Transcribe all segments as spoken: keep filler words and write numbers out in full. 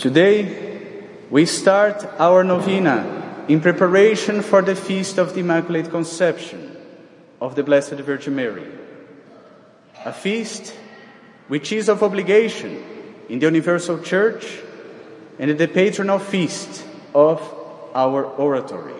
Today, we start our novena in preparation for the Feast of the Immaculate Conception of the Blessed Virgin Mary. A feast which is of obligation in the Universal Church and the patronal feast of our oratory.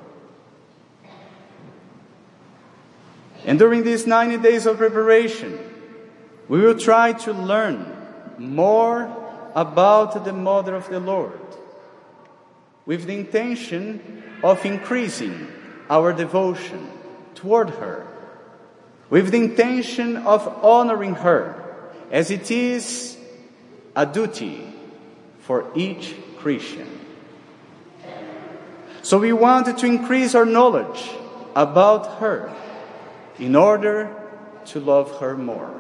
And during these ninety days of preparation, we will try to learn more about the Mother of the Lord, with the intention of increasing our devotion toward her, with the intention of honoring her, as it is a duty for each Christian. So we want to increase our knowledge about her in order to love her more.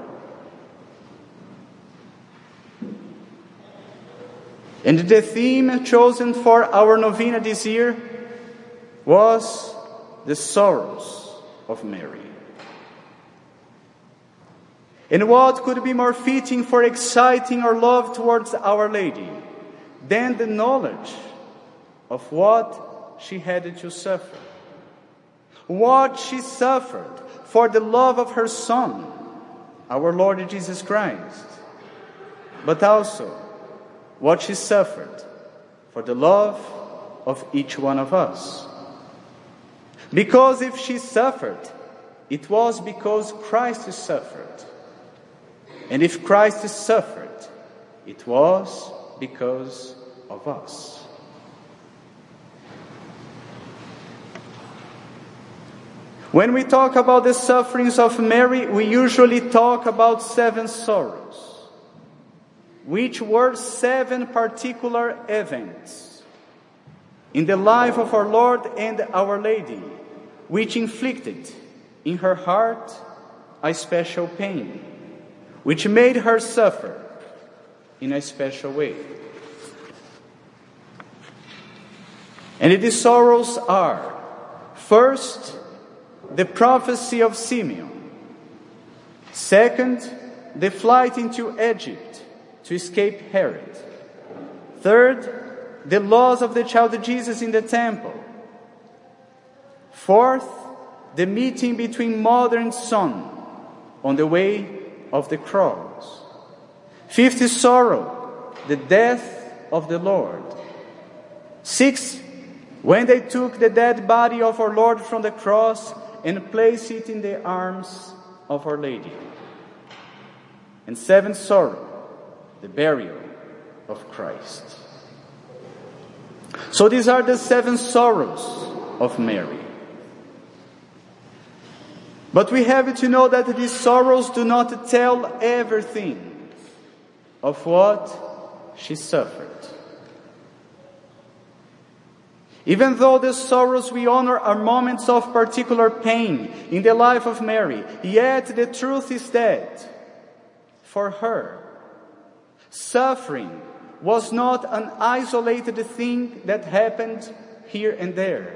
And the theme chosen for our novena this year was the sorrows of Mary. And what could be more fitting for exciting our love towards Our Lady than the knowledge of what she had to suffer? What she suffered for the love of her Son, our Lord Jesus Christ, but also what she suffered for the love of each one of us. Because if she suffered, it was because Christ suffered. And if Christ suffered, it was because of us. When we talk about the sufferings of Mary, we usually talk about seven sorrows, which were seven particular events in the life of our Lord and Our Lady, which inflicted in her heart a special pain, which made her suffer in a special way. And these sorrows are, first, the prophecy of Simeon; second, the flight into Egypt to escape Herod; third, the loss of the child Jesus in the temple; fourth, the meeting between mother and son on the way of the cross; fifth sorrow, the death of the Lord; sixth, when they took the dead body of our Lord from the cross and placed it in the arms of Our Lady; and seventh sorrow, the burial of Christ. So these are the seven sorrows of Mary. But we have to know that these sorrows do not tell everything of what she suffered. Even though the sorrows we honor are moments of particular pain in the life of Mary, yet the truth is that, for her, suffering was not an isolated thing that happened here and there,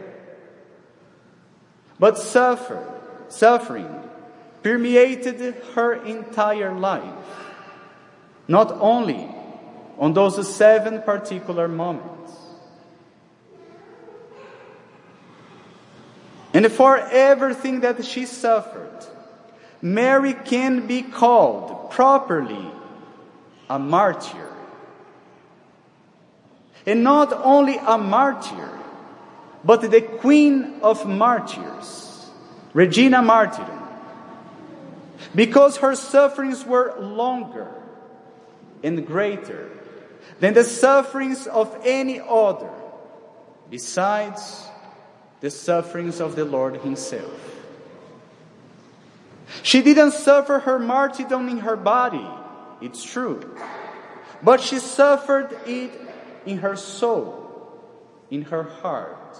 but suffer, suffering permeated her entire life, not only on those seven particular moments. And for everything that she suffered, Mary can be called properly a martyr. And not only a martyr, but the Queen of Martyrs, Regina Martyrum, because her sufferings were longer and greater than the sufferings of any other, besides the sufferings of the Lord Himself. She didn't suffer her martyrdom in her body, it's true, but she suffered it in her soul, in her heart.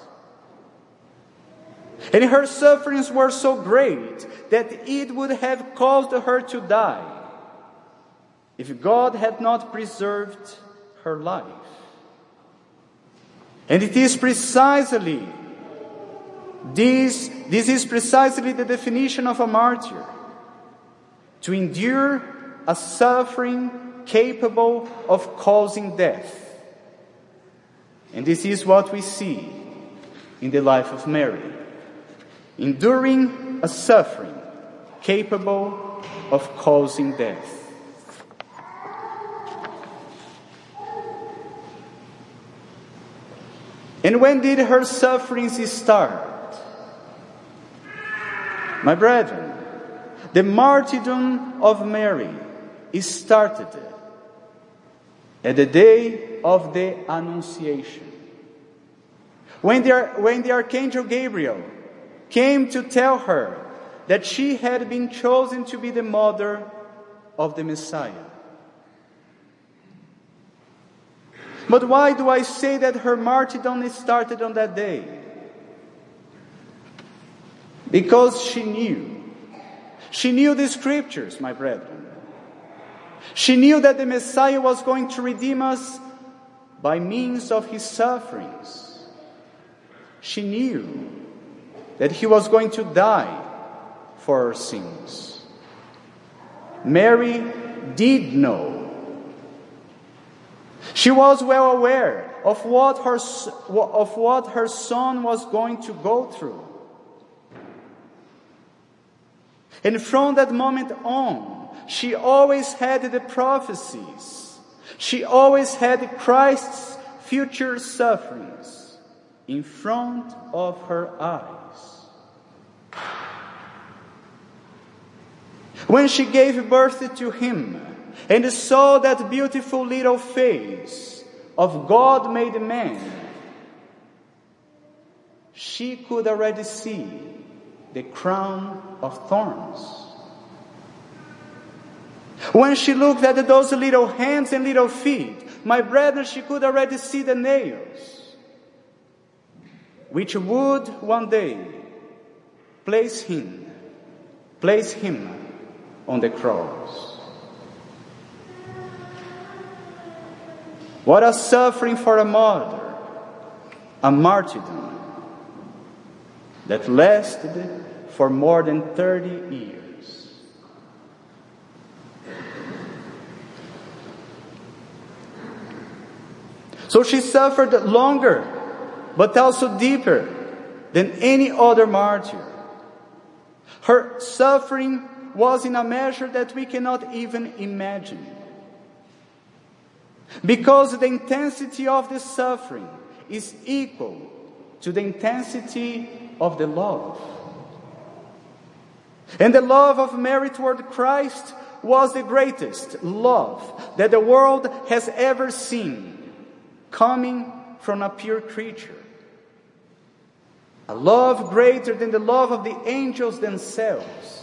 And her sufferings were so great that it would have caused her to die if God had not preserved her life. And it is precisely this, this is precisely the definition of a martyr: to endure a suffering capable of causing death, And this is what we see in the life of Mary, enduring a suffering capable of causing death. And when did her sufferings start? My brethren, the martyrdom of Mary started at the day of the Annunciation. When the, when the Archangel Gabriel came to tell her that she had been chosen to be the mother of the Messiah. But why do I say that her martyrdom started on that day? Because she knew. She knew the Scriptures, my brethren. She knew that the Messiah was going to redeem us by means of His sufferings. She knew that He was going to die for our sins. Mary did know. She was well aware of what her, of what her son was going to go through. And from that moment on, she always had the prophecies. She always had Christ's future sufferings in front of her eyes. When she gave birth to Him and saw that beautiful little face of God made man, she could already see the crown of thorns. When she looked at those little hands and little feet, my brethren, she could already see the nails, which would one day place him, place him on the cross. What a suffering for a mother, a martyrdom that lasted for more than thirty years. So she suffered longer, but also deeper than any other martyr. Her suffering was in a measure that we cannot even imagine. Because the intensity of the suffering is equal to the intensity of the love. And the love of Mary toward Christ was the greatest love that the world has ever seen, coming from a pure creature. A love greater than the love of the angels themselves.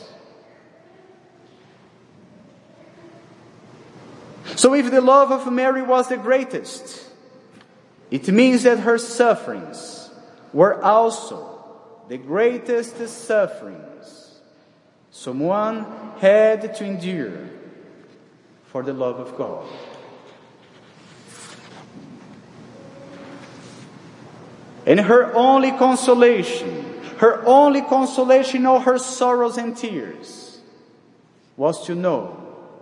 So if the love of Mary was the greatest, it means that her sufferings were also the greatest sufferings someone had to endure for the love of God. And her only consolation, her only consolation in all her sorrows and tears, was to know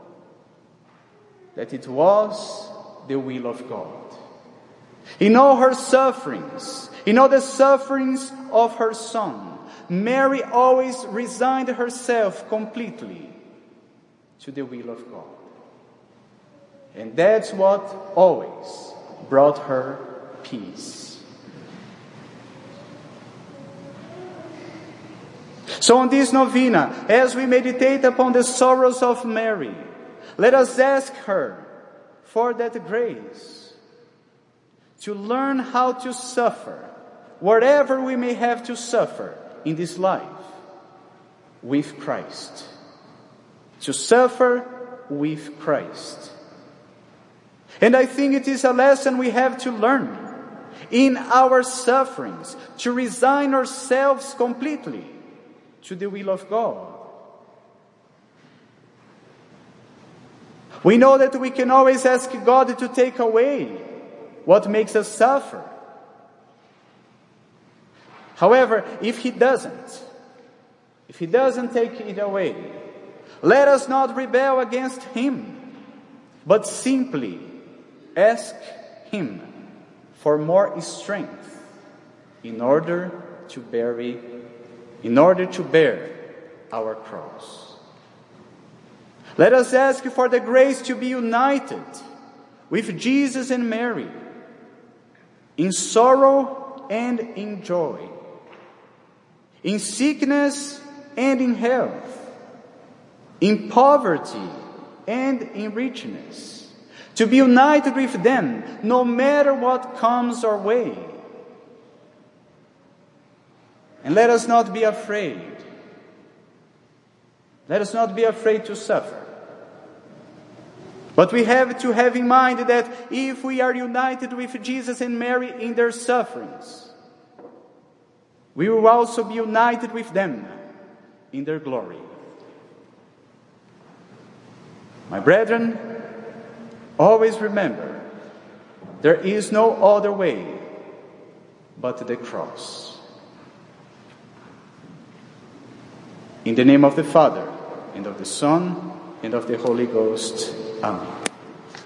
that it was the will of God. In all her sufferings, in all the sufferings of her Son, Mary always resigned herself completely to the will of God. And that's what always brought her peace. So on this novena, as we meditate upon the sorrows of Mary, let us ask her for that grace to learn how to suffer, whatever we may have to suffer in this life, with Christ. To suffer with Christ. And I think it is a lesson we have to learn in our sufferings, to resign ourselves completely to the will of God. We know that we can always ask God to take away what makes us suffer. However, if He doesn't, if He doesn't take it away, let us not rebel against Him, but simply ask Him for more strength in order to bear, in order to bear our cross. Let us ask for the grace to be united with Jesus and Mary in sorrow and in joy, in sickness and in health, in poverty and in richness, to be united with them no matter what comes our way. And let us not be afraid. Let us not be afraid to suffer. But we have to have in mind that if we are united with Jesus and Mary in their sufferings, we will also be united with them in their glory. My brethren, always remember, there is no other way but the cross. In the name of the Father, and of the Son, and of the Holy Ghost. Amen.